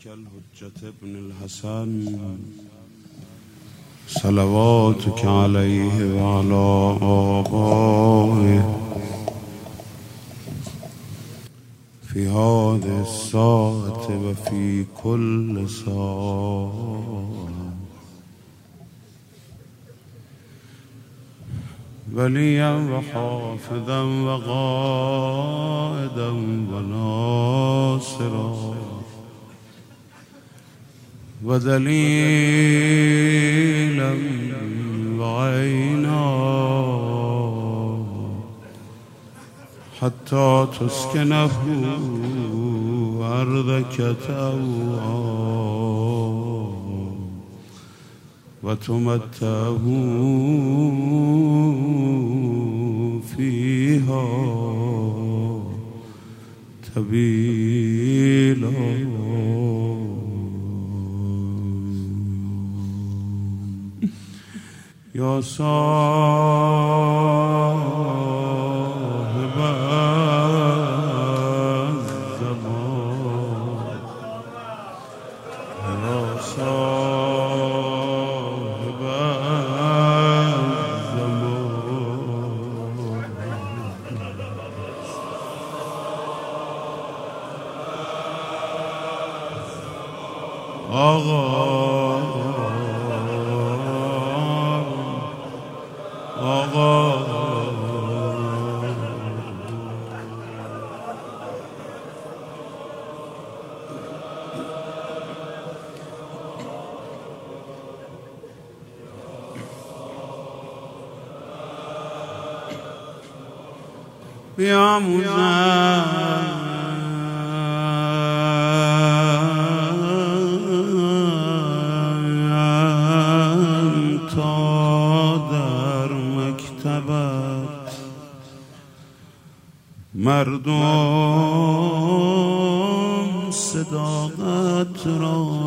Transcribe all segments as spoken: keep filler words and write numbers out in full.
عليك الحجة ابن الحسن صلواتك عليه وعلى آبائه في هذه الساعة وفي كل ساعة وليا وحافظا وقائدا وناصرا ودليلا وعينا حتى تسكنه أرضك طوعا وتمتعه فيها طويلا. يا صاحب الزمان يا صاحب الزمان آقا آقا بیاموزم تا در مکتبت مردم صداقت را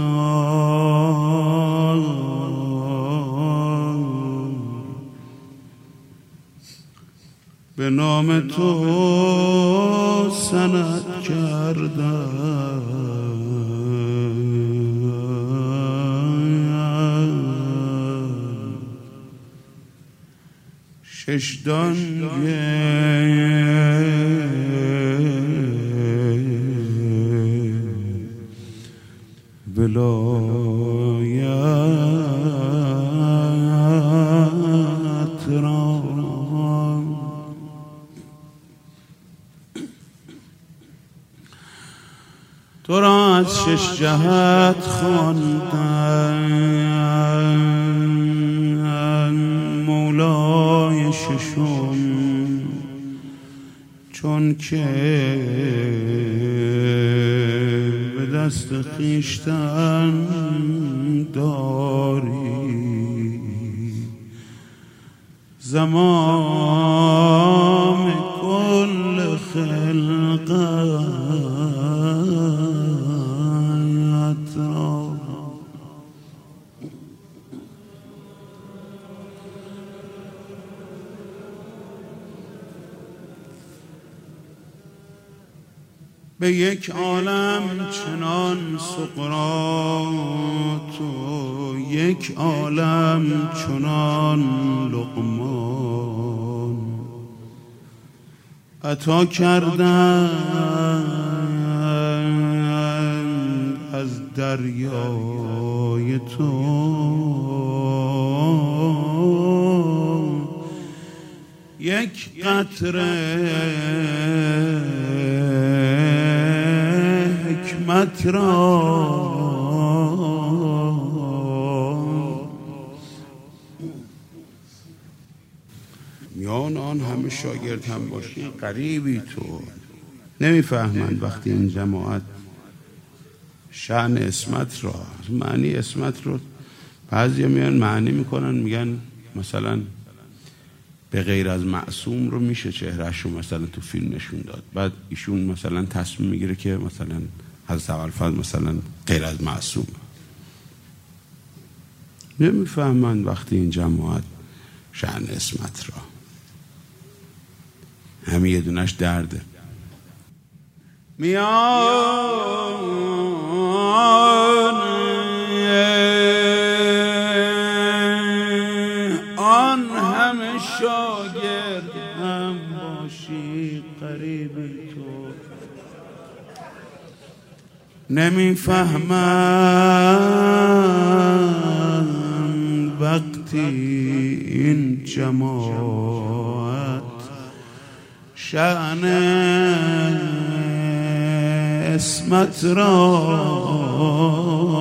به نام تو سند کردند. شش دانگه ولایت را تو را از شش جهت خواندن مولای ششم چون که به دست خویشتن داری زمام کل خلقت را به یک عالم چنان سقراط و یک عالم چنان لقمان عطا کردند از دریای تو یک قطره حکمت را میان آن همه شاگرد هم باشی غریبی تو نمیفهمند وقتی این جماعت شأن اسمت را معنی اسمت رو بعضی میان معنی میکنن میگن مثلا به غیر از معصوم رو میشه چهرهش رو مثلا تو فیلم نشون داد، بعد ایشون مثلا تصمیم میگیره که مثلا حضرت ابوالفضل مثلا غیر از معصوم. نمیفهمند وقتی این جماعت شأن اسمت را همین یه دونش درده. میان نمیفهمم وقتی این جماعت شأن اسمت را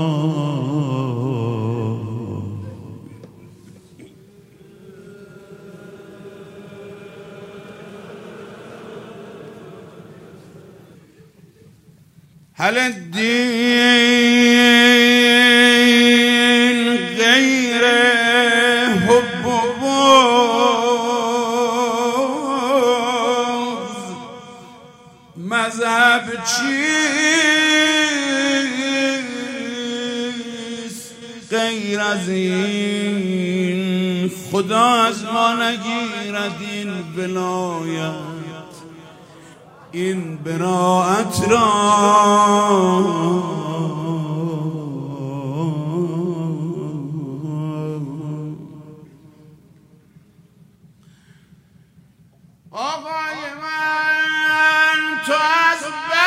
هل الدين غير حب و بغض مذهب چیست غیر از این خدا از ما نگیرد این ولایت این براءت را آقای من تو از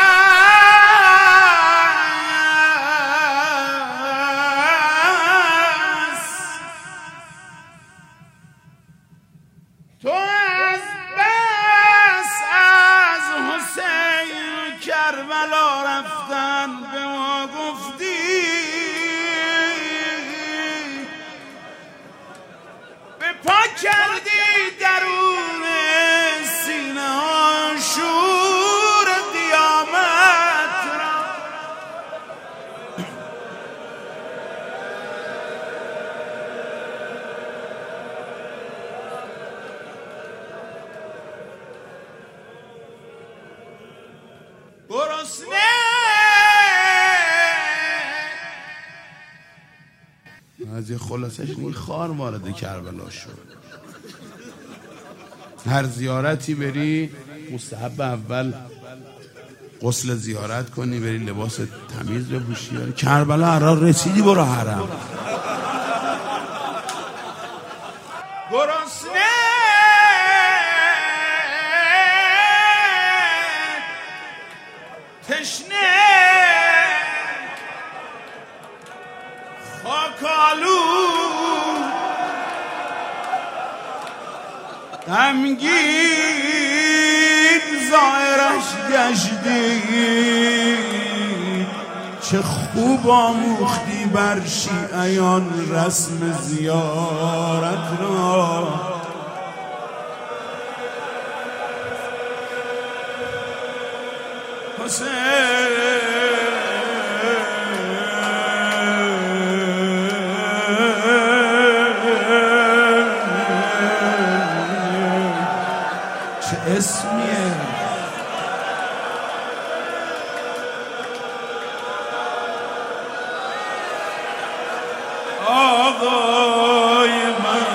بس تو از بس از حسین کربلا رفتن به ما گفتی به پا کردی درون سینه ها شور قیامت را گرسنه از یه خلاصش این خار وارد کربلا شد. هر زیارتی بری مستحب اول غسل زیارت کنی، بری لباس تمیز بپوشی. کربلا هر رسیدی برو حرم. گرسنه تشنه خاکالو غمگین ظاهرش گشتی چه خوب آموختی بر شیعیان رسم زیارت را. چه اسمیه آقای من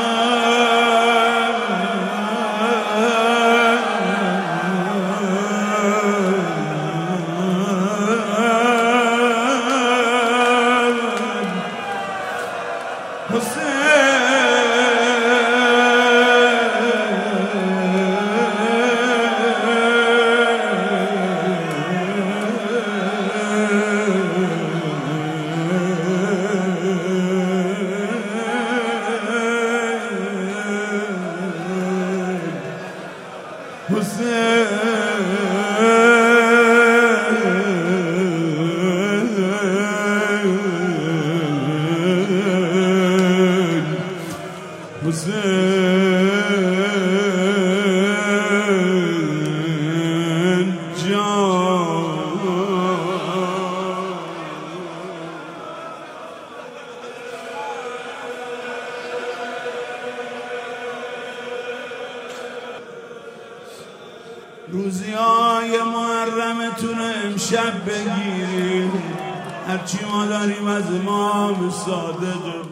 روزی های محرمتون امشب بگیریم، هرچی ما داریم از امام صادق.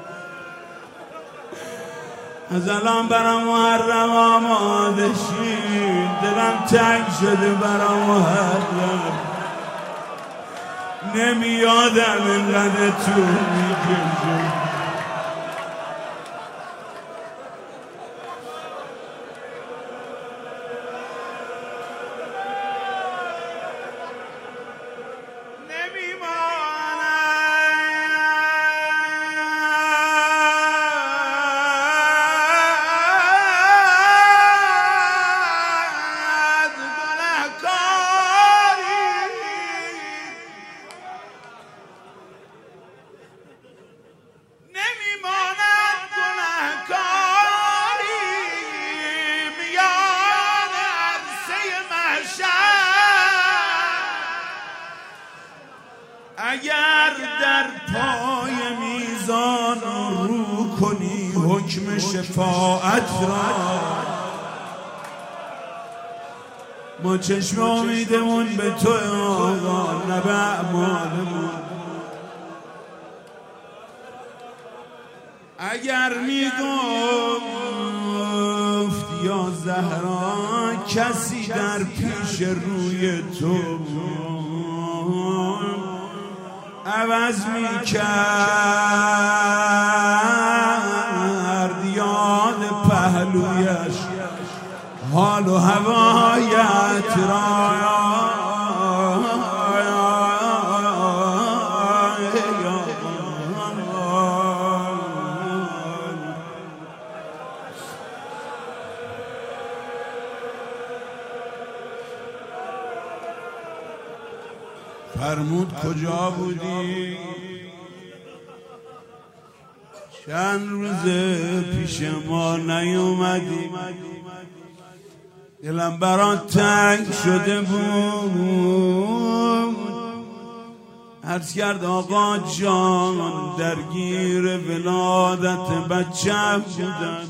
از الان برام محرم آماده شید، دلم تنگ شده برام محرم، نمیادم اینقدر طول میکشه. اگر در پای میزان رو کنی حکم شفاعت را، ما چشم امیدمون به تو آقا نه به اعمالمون. اگر میگفت یا زهرا کسی در پیش روی تو عوض میکرد یاد پهلویش حال و هوایت را، فرمود کجا بودی؟ چند روزه پیش ما نیومدی، دلم برات تنگ شده بود. عرض کرد آقا جان درگیر ولادت بچه بودم،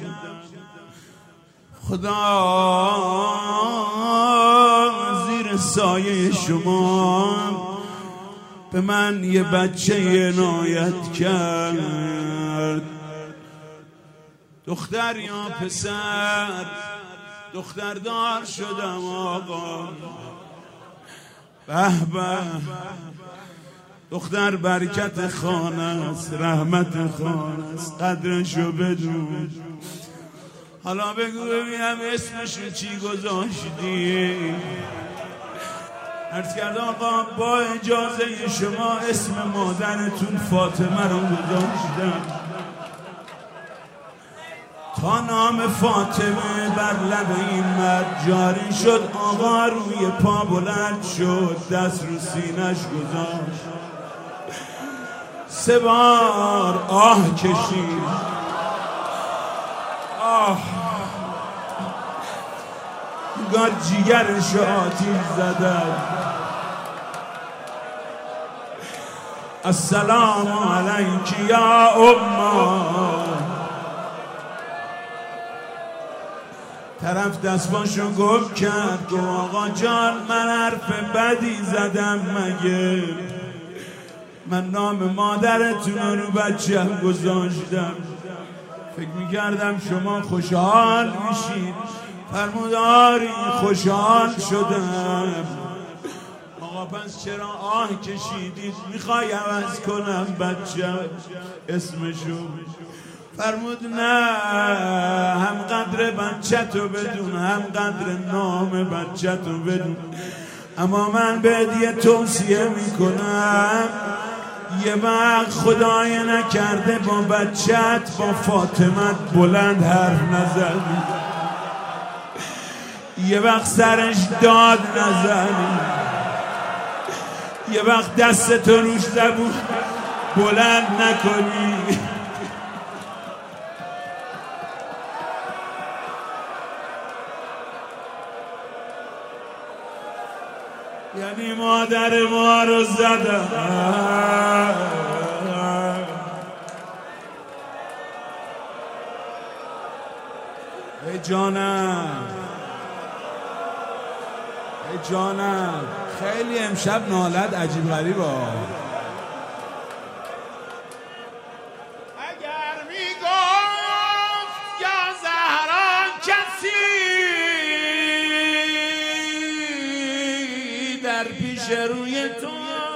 خدا زیر سایه شما به من یه بچه عنایت کرد. دختر یا پسر؟ دختردار شدم آقا. به به دختر برکت خانه است، رحمت خانه است، قدرشو بدون. حالا بگو ببینم اسمشو چی گذاشتی؟ عرض کرد آقا با اجازه شما اسم مادرتون فاطمه رو گذاشتم. تا نام فاطمه بر لب این مرد جاری شد، آقا روی پا بلند شد، دست رو سینش گذاشت، سه بار آه کشید. آه گار جیگرش آتیش زدن. السلام علیک یا اما. طرف دستباشو گم کرد، گو آقا جان من حرف بدی زدم مگه؟ من نام مادرتون رو بچه‌م گذاشتم، فکر میکردم شما خوشحال میشید. فرمود آری خوشحال شدم. آقا پس چرا آه کشیدید؟ میخوای عوض کنم بچه‌م اسمشو؟ فرمود نه، هم قدر بچه‌تو بدون، هم قدر نام بچه‌تو بدون. اما من بهت یه توصیه میکنم، یه وقت خدای نکرده با بچه‌ت با فاطمه بلند حرف نزنی، یه وقت سرش داد نزنی، یه وقت دستتو روش زبون بلند نکنی. یعنی مادر ما رو زدم. ای جانم، ای جانم، خیلی امشب نالت عجیب غریبه. اگر میگفت یا زهرا کسی در پیش روی تو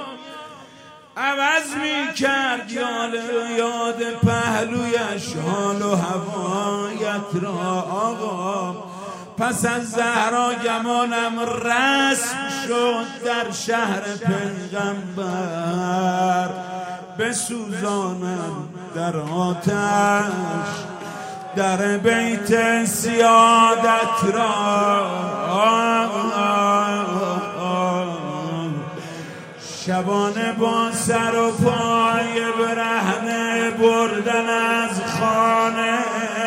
عوض میکرد یاد پهلویش حال و هوایت را، آقا پس از زهرا گمانم رسم شد در شهر پیغمبر بسوزانم در آتش در بیت سیادت را. شبانه با سر و پای برهنه بردن از خانه،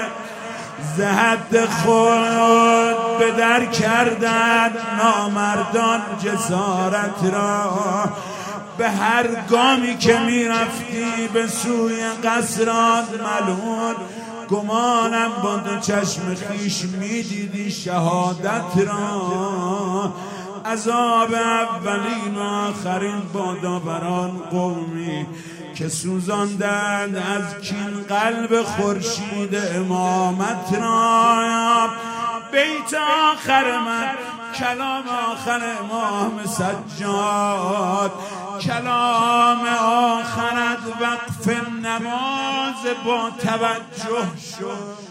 زهد خود به در کردن نامردان جسارت را. به هر گامی که میرفتی به سوی قصرات ملعون، گمانم با دو چشم خیش میدیدی شهادت را. عذاب اولین و آخرین بادا بران قومی که سوزاندند از کین قلب خورشید امامت را. بیت آخر من، کلام آخر امام سجاد، کلام آخرت وقف نماز با توجه شد.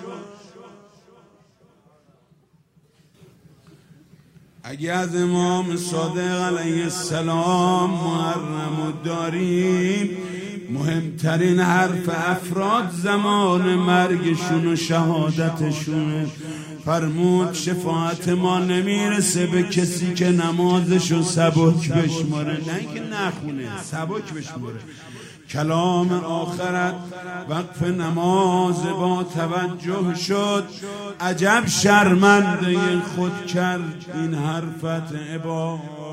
اگه از امام صادق علیه السلام محرم داریم، مهمترین حرف افراد زمان مرگشون و شهادتشونه. فرمود شفاعت ما نمیرسه به کسی که نمازشو سبک بشماره، نه که نخونه، سبک بشماره. کلام آخرت وقف نماز با توجه شد. عجب شرمنده خود کرد این حرفت عباد.